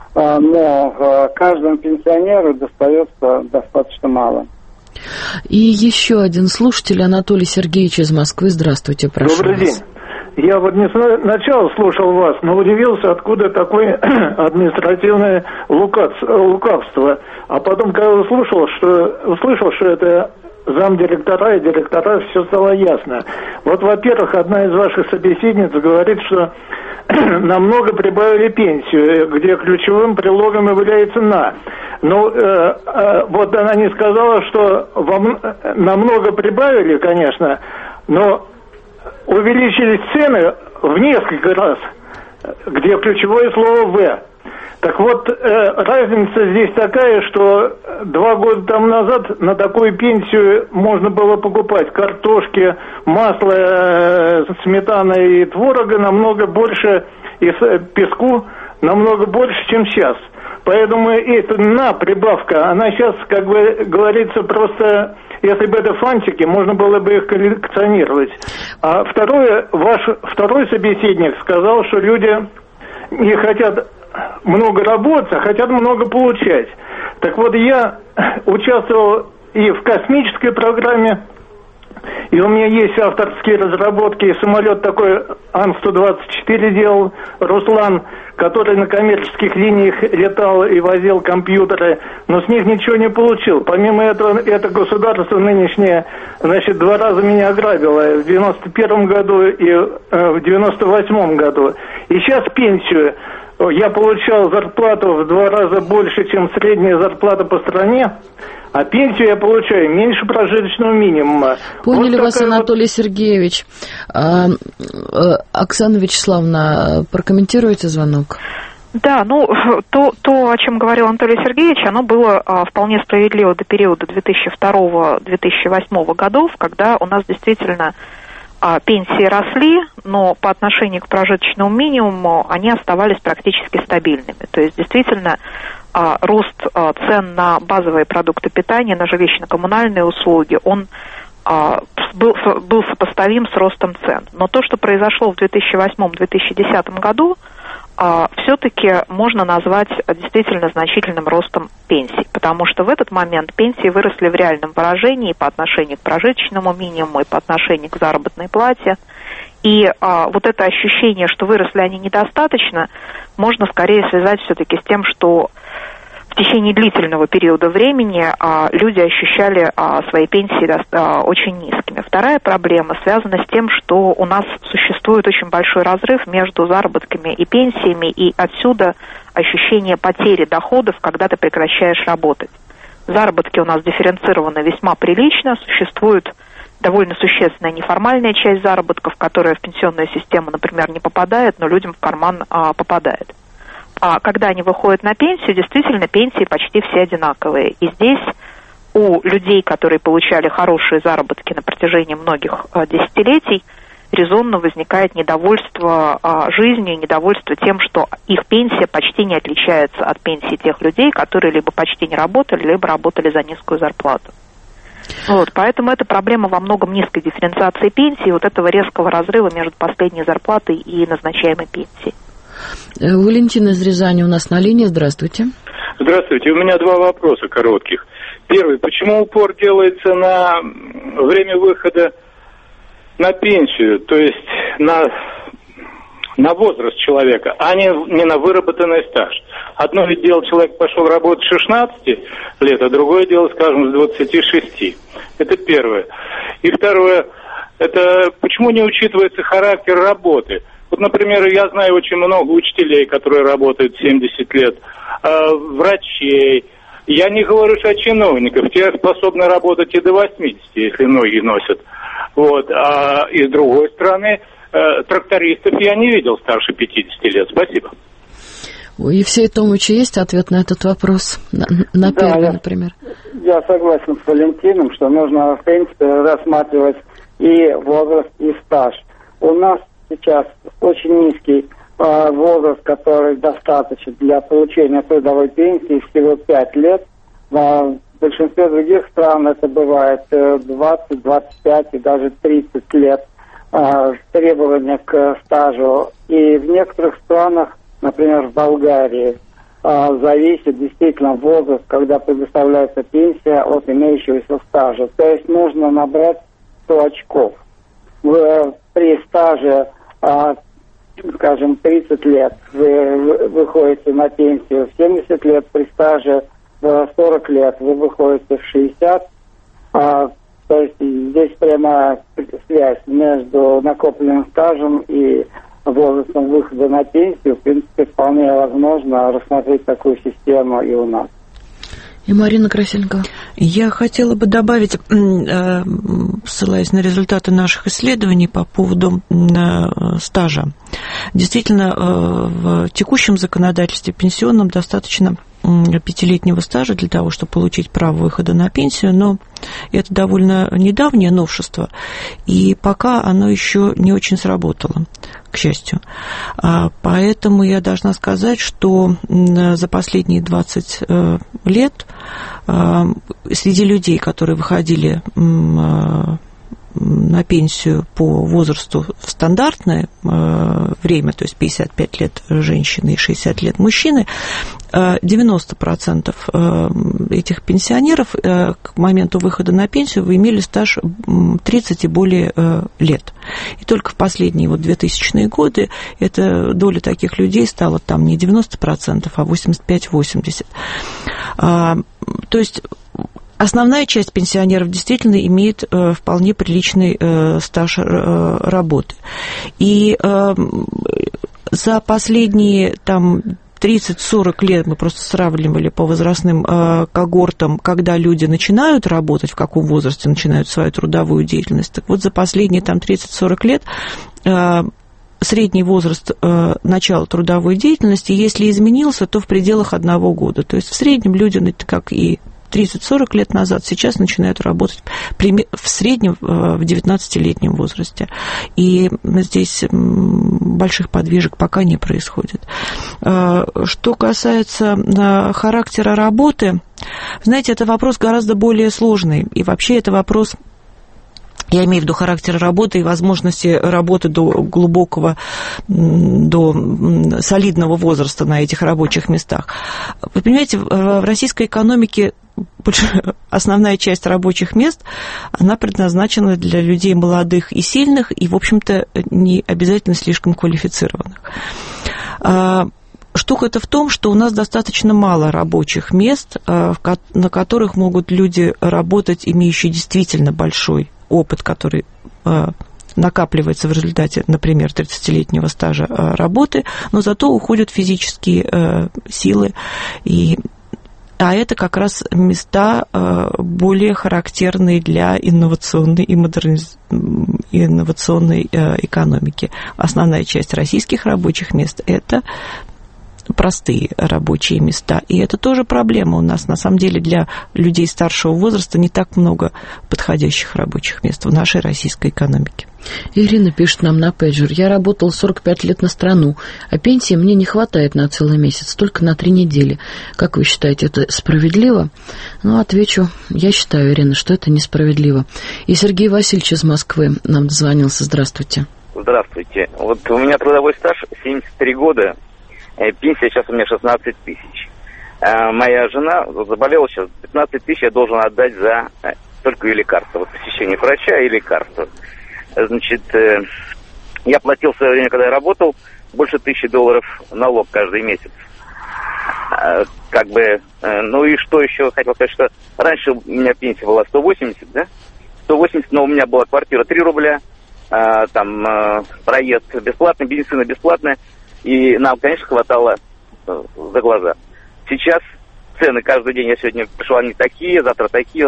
но каждому пенсионеру достается достаточно мало. И еще один слушатель, Анатолий Сергеевич из Москвы. Здравствуйте, прошу. Добрый день. Я вот не сначала слушал вас, но удивился, откуда такое административное лукавство. А потом, когда услышал, что это замдиректора и директора, все стало ясно. Вот, во-первых, одна из ваших собеседниц говорит, что намного прибавили пенсию, где ключевым прилогом является «на». Но вот она не сказала, что намного прибавили, конечно, но увеличились цены в несколько раз, где ключевое слово «в». Так вот, разница здесь такая, что 2 года тому назад на такую пенсию можно было покупать картошки, масло, сметана и творога намного больше, и песку намного больше, чем сейчас. Поэтому эта прибавка, она сейчас, как бы говорится, просто, если бы это фантики, можно было бы их коллекционировать. А второй собеседник сказал, что люди не хотят много работать, а хотят много получать. Так вот, я участвовал и в космической программе, и у меня есть авторские разработки, и самолет такой Ан-124 делал Руслан, который на коммерческих линиях летал и возил компьютеры, но с них ничего не получил. Помимо этого, это государство нынешнее, 2 раза меня ограбило, в 91 году и в 98 году. И сейчас пенсию я получал зарплату в 2 раза больше, чем средняя зарплата по стране, а пенсию я получаю меньше прожиточного минимума. Поняли вас, Анатолий Сергеевич. Оксана Вячеславовна, прокомментируете звонок? Да, то, о чем говорил Анатолий Сергеевич, оно было вполне справедливо до периода 2002-2008 годов, когда у нас действительно пенсии росли, но по отношению к прожиточному минимуму они оставались практически стабильными. То есть действительно рост цен на базовые продукты питания, на жилищно-коммунальные услуги, он был сопоставим с ростом цен. Но то, что произошло в 2008-2010 году, все-таки можно назвать действительно значительным ростом пенсий, потому что в этот момент пенсии выросли в реальном выражении по отношению к прожиточному минимуму и по отношению к заработной плате. И вот это ощущение, что выросли они недостаточно, можно скорее связать все-таки с тем, что в течение длительного периода времени люди ощущали свои пенсии очень низкими. Вторая проблема связана с тем, что у нас существует очень большой разрыв между заработками и пенсиями, и отсюда ощущение потери доходов, когда ты прекращаешь работать. Заработки у нас дифференцированы весьма прилично, существует довольно существенная неформальная часть заработков, которая в пенсионную систему, например, не попадает, но людям в карман попадает. А когда они выходят на пенсию, действительно, пенсии почти все одинаковые. И здесь у людей, которые получали хорошие заработки на протяжении многих десятилетий, резонно возникает недовольство жизнью, недовольство тем, что их пенсия почти не отличается от пенсии тех людей, которые либо почти не работали, либо работали за низкую зарплату. Поэтому это проблема во многом низкой дифференциации пенсии, вот этого резкого разрыва между последней зарплатой и назначаемой пенсией. Валентин из Рязани у нас на линии. Здравствуйте. Здравствуйте. У меня 2 вопроса коротких. Первый. Почему упор делается на время выхода на пенсию, то есть на возраст человека, а не на выработанный стаж? Одно ведь дело, человек пошел работать с 16 лет, а другое дело, скажем, с 26. Это первое. И второе, это почему не учитывается характер работы? Вот, например, я знаю очень много учителей, которые работают 70 лет, врачей. Я не говорю о чиновниках, те способны работать и до 80, если ноги носят. Вот. А и с другой стороны, трактористов я не видел старше 50 лет. Спасибо. У Евсея Томовича есть ответ на этот вопрос? На первый, например. Я согласен с Валентином, что нужно, в принципе, рассматривать и возраст, и стаж. У нас сейчас очень низкий возраст, который достаточен для получения трудовой пенсии, всего 5 лет. В большинстве других стран это бывает 20, 25 и даже 30 лет требования к стажу. И в некоторых странах, например, в Болгарии, зависит действительно возраст, когда предоставляется пенсия от имеющегося стажа. То есть нужно набрать 100 очков. При стаже, скажем, 30 лет вы выходите на пенсию, в 70 лет при стаже в 40 лет вы выходите в 60. То есть здесь прямая связь между накопленным стажем и возрастом выхода на пенсию. В принципе, вполне возможно рассмотреть такую систему и у нас. И Марина Красильникова. Я хотела бы добавить, ссылаясь на результаты наших исследований по поводу стажа. Действительно, в текущем законодательстве пенсионном достаточно 5-летнего стажа для того, чтобы получить право выхода на пенсию, но это довольно недавнее новшество, и пока оно еще не очень сработало, к счастью. Поэтому я должна сказать, что за последние 20 лет среди людей, которые выходили на пенсию по возрасту в стандартное время, то есть 55 лет женщины и 60 лет мужчины, 90% этих пенсионеров к моменту выхода на пенсию вы имели стаж 30 и более лет. И только в последние 2000-е годы эта доля таких людей стала там не 90%, а 85-80%. То есть основная часть пенсионеров действительно имеет вполне приличный стаж работы. И за последние 30-40 лет мы просто сравнивали по возрастным когортам, когда люди начинают работать, в каком возрасте начинают свою трудовую деятельность. Так вот, за последние 30-40 лет средний возраст начала трудовой деятельности, если изменился, то в пределах 1 года. То есть в среднем люди, как и 30-40 лет назад, сейчас начинают работать в среднем в 19-летнем возрасте. И здесь больших подвижек пока не происходит. Что касается характера работы, знаете, это вопрос гораздо более сложный. И вообще это вопрос... Я имею в виду характер работы и возможности работы до глубокого, до солидного возраста на этих рабочих местах. Вы понимаете, в российской экономике основная часть рабочих мест, она предназначена для людей молодых и сильных, и, в общем-то, не обязательно слишком квалифицированных. Штука-то в том, что у нас достаточно мало рабочих мест, на которых могут люди работать, имеющие действительно большой опыт, который накапливается в результате, например, 30-летнего стажа работы, но зато уходят физические силы. А это как раз места более характерные для инновационной и инновационной экономики. Основная часть российских рабочих мест – это простые рабочие места. И это тоже проблема у нас. На самом деле для людей старшего возраста не так много подходящих рабочих мест в нашей российской экономике. Ирина пишет нам на пейджер. Я работала 45 лет на страну, а пенсии мне не хватает на целый месяц, только на 3 недели. Как вы считаете, это справедливо? Отвечу, я считаю, Ирина, что это несправедливо. И Сергей Васильевич из Москвы нам дозвонился. Здравствуйте. Здравствуйте. Вот у меня трудовой стаж 73 года. Пенсия сейчас у меня 16 тысяч. Моя жена заболела сейчас, 15 тысяч я должен отдать за только ее лекарства. Посещение врача и лекарства. Значит, я платил в свое время, когда я работал, больше $1000 налог каждый месяц. Ну и что еще хотел сказать, что раньше у меня пенсия была 180, да? 180, но у меня была квартира 3 рубля, проезд бесплатный, медицина бесплатная, и нам, конечно, хватало за глаза. Сейчас цены каждый день, я сегодня пришел, они такие, завтра такие,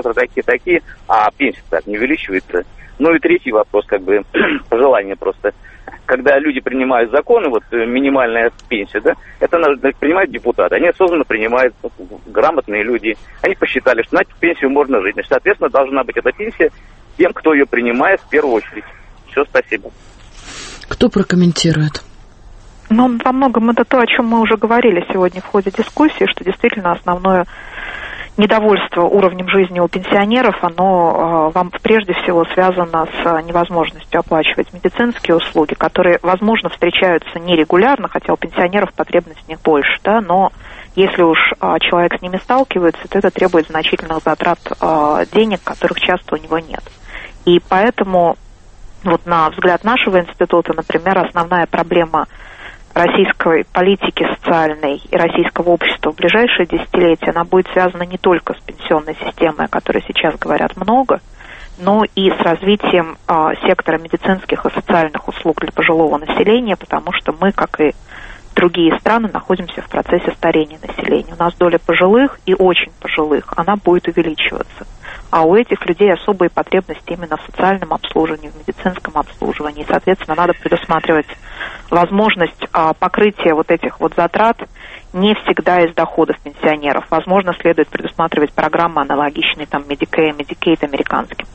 а пенсия так не увеличивается. Ну и третий вопрос, пожелание просто. Когда люди принимают законы, минимальная пенсия, да, это принимают депутаты. Они осознанно принимают, грамотные люди. Они посчитали, что на эту пенсию можно жить. Значит, соответственно, должна быть эта пенсия тем, кто ее принимает в первую очередь. Все, спасибо. Кто прокомментирует? Ну, во многом это то, о чем мы уже говорили сегодня в ходе дискуссии, что действительно основное недовольство уровнем жизни у пенсионеров, оно вам прежде всего связано с невозможностью оплачивать медицинские услуги, которые, возможно, встречаются нерегулярно, хотя у пенсионеров потребность в них больше, да, но если уж человек с ними сталкивается, то это требует значительных затрат денег, которых часто у него нет. И поэтому, на взгляд нашего института, например, основная проблема российской политики социальной и российского общества в ближайшие десятилетия, она будет связана не только с пенсионной системой, о которой сейчас говорят много, но и с развитием сектора медицинских и социальных услуг для пожилого населения, потому что мы, как и другие страны, находимся в процессе старения населения. У нас доля пожилых и очень пожилых, она будет увеличиваться. А у этих людей особые потребности именно в социальном обслуживании, в медицинском обслуживании. И, соответственно, надо предусматривать возможность покрытия этих затрат не всегда из доходов пенсионеров. Возможно, следует предусматривать программы, аналогичные Medicaid американским.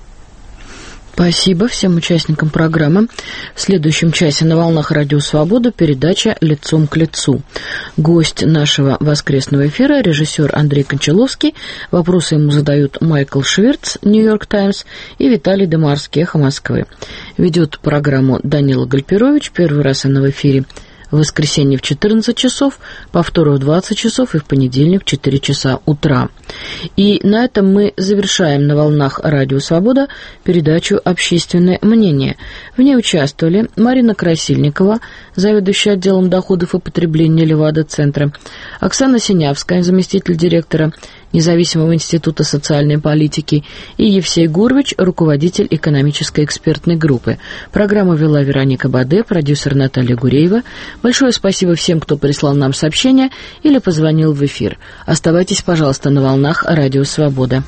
Спасибо всем участникам программы. В следующем часе на волнах Радио Свобода передача «Лицом к лицу». Гость нашего воскресного эфира — режиссер Андрей Кончаловский. Вопросы ему задают Майкл Швирц, Нью-Йорк Таймс, и Виталий Демарский, Эхо Москвы. Ведет программу Данила Гальперович. Первый раз она в эфире в воскресенье в 14 часов, повторы в 20 часов и в понедельник в 4 часа утра. И на этом мы завершаем на волнах Радио Свобода передачу «Общественное мнение». В ней участвовали Марина Красильникова, заведующая отделом доходов и потребления Левада-центра, Оксана Синявская, заместитель директора Независимого института социальной политики, и Евсей Гурвич, руководитель экономической экспертной группы. Программу вела Вероника Баде, продюсер Наталья Гуреева. Большое спасибо всем, кто прислал нам сообщения или позвонил в эфир. Оставайтесь, пожалуйста, на волнах Радио Свобода.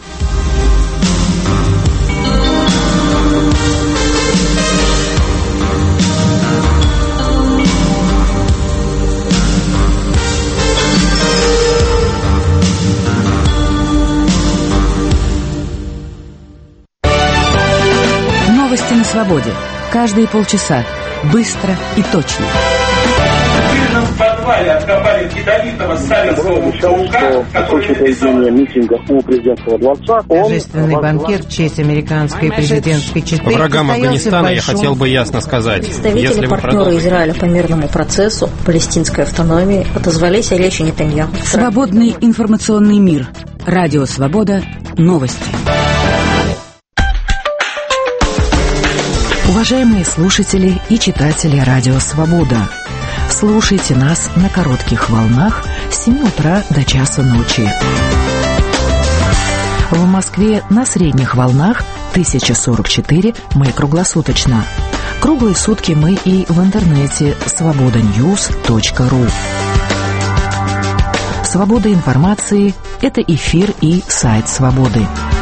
Новости на свободе. Каждые полчаса. Быстро и точно. В подвале откопали ядовитого советского паука, который написал... митинга у президентского дворца. Торжественный банкет в честь американской президентской четы. Врагам Афганистана я хотел бы ясно сказать. Представители партнеры Израиля по мирному процессу, палестинской автономии, отозвались о речи Нетаньяху. Свободный информационный мир. Радио Свобода. Новости. Уважаемые слушатели и читатели Радио Свобода, слушайте нас на коротких волнах с 7 утра до часа ночи. В Москве на средних волнах 1044 мы круглосуточно. Круглые сутки мы и в интернете svobodanews.ru. Свобода информации – это эфир и сайт Свободы.